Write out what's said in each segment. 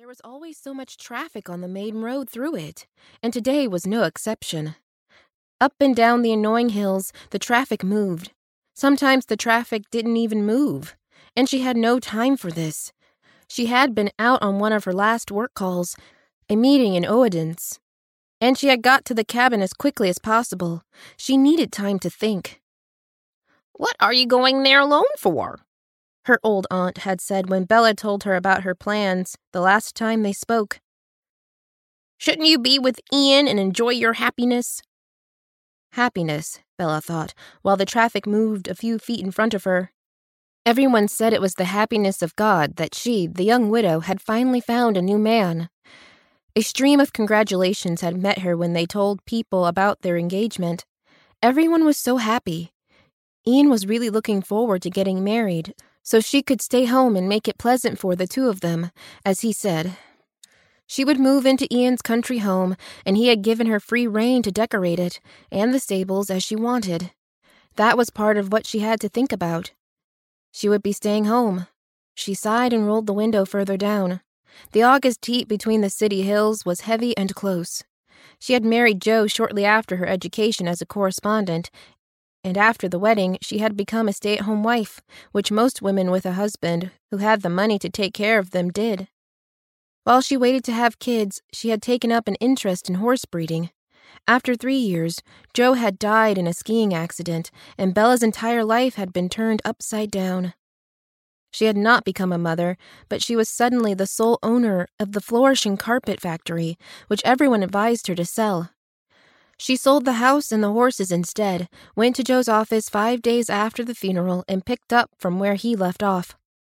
There was always so much traffic on the main road through it, and today was no exception. Up and down the annoying hills, the traffic moved. Sometimes the traffic didn't even move, and she had no time for this. She had been out on one of her last work calls, a meeting in Oedens, and she had got to the cabin as quickly as possible. She needed time to think. "What are you going there alone for?" her old aunt had said when Bella told her about her plans the last time they spoke. "Shouldn't you be with Ian and enjoy your happiness?" Happiness, Bella thought, while the traffic moved a few feet in front of her. Everyone said it was the happiness of God that she, the young widow, had finally found a new man. A stream of congratulations had met her when they told people about their engagement. Everyone was so happy. Ian was really looking forward to getting married, so she could stay home and make it pleasant for the two of them, as he said. She would move into Ian's country home, and he had given her free rein to decorate it, and the stables as she wanted. That was part of what she had to think about. She would be staying home. She sighed and rolled the window further down. The August heat between the city hills was heavy and close. She had married Joe shortly after her education as a correspondent, and after the wedding, she had become a stay-at-home wife, which most women with a husband who had the money to take care of them did. While she waited to have kids, she had taken up an interest in horse breeding. After 3 years, Joe had died in a skiing accident, and Bella's entire life had been turned upside down. She had not become a mother, but she was suddenly the sole owner of the flourishing carpet factory, which everyone advised her to sell. She sold the house and the horses instead, went to Joe's office 5 days after the funeral, and picked up from where he left off.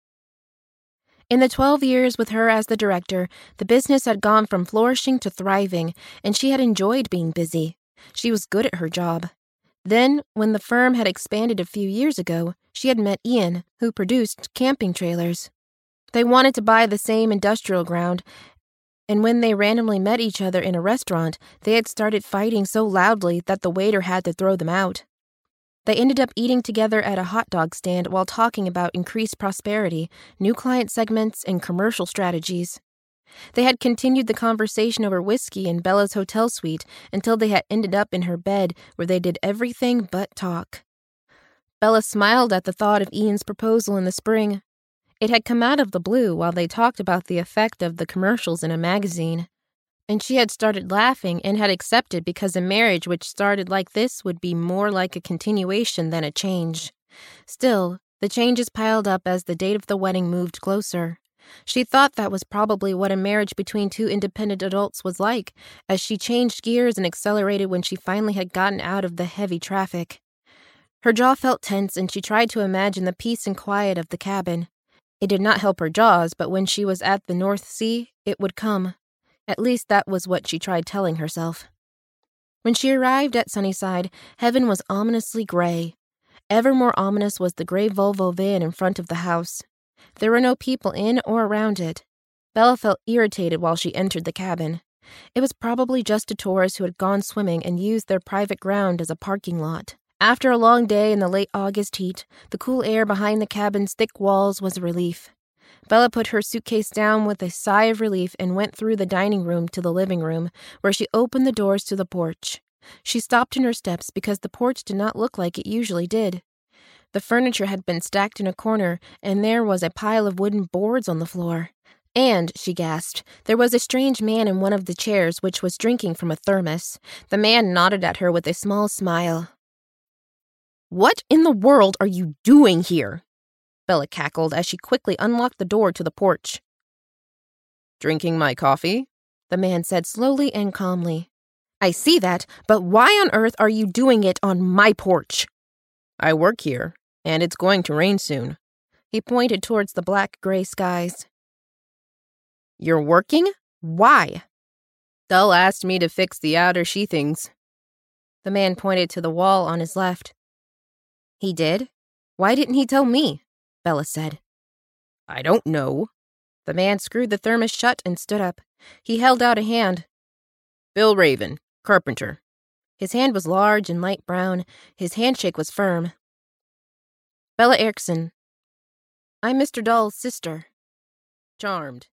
In the 12 years with her as the director, the business had gone from flourishing to thriving, and she had enjoyed being busy. She was good at her job. Then, when the firm had expanded a few years ago, she had met Ian, who produced camping trailers. They wanted to buy the same industrial ground, and when they randomly met each other in a restaurant, they had started fighting so loudly that the waiter had to throw them out. They ended up eating together at a hot dog stand while talking about increased prosperity, new client segments, and commercial strategies. They had continued the conversation over whiskey in Bella's hotel suite until they had ended up in her bed, where they did everything but talk. Bella smiled at the thought of Ian's proposal in the spring. It had come out of the blue while they talked about the effect of the commercials in a magazine. And she had started laughing and had accepted because a marriage which started like this would be more like a continuation than a change. Still, the changes piled up as the date of the wedding moved closer. She thought that was probably what a marriage between two independent adults was like, as she changed gears and accelerated when she finally had gotten out of the heavy traffic. Her jaw felt tense, and she tried to imagine the peace and quiet of the cabin. It did not help her jaws, but when she was at the North Sea, it would come. At least that was what she tried telling herself. When she arrived at Sunnyside, heaven was ominously gray. Ever more ominous was the gray Volvo van in front of the house. There were no people in or around it. Bella felt irritated while she entered the cabin. It was probably just a tourist who had gone swimming and used their private ground as a parking lot. After a long day in the late August heat, the cool air behind the cabin's thick walls was a relief. Bella put her suitcase down with a sigh of relief and went through the dining room to the living room, where she opened the doors to the porch. She stopped in her steps because the porch did not look like it usually did. The furniture had been stacked in a corner, and there was a pile of wooden boards on the floor. And, she gasped, there was a strange man in one of the chairs which was drinking from a thermos. The man nodded at her with a small smile. "What in the world are you doing here?" Bella cackled as she quickly unlocked the door to the porch. "Drinking my coffee?" the man said slowly and calmly. "I see that, but why on earth are you doing it on my porch?" "I work here, and it's going to rain soon." He pointed towards the black-gray skies. "You're working? Why?" "Dull asked me to fix the outer sheathings." The man pointed to the wall on his left. "He did? Why didn't he tell me?" Bella said. "I don't know." The man screwed the thermos shut and stood up. He held out a hand. "Bill Raven, carpenter." His hand was large and light brown. His handshake was firm. "Bella Erickson. I'm Mr. Dahl's sister." "Charmed."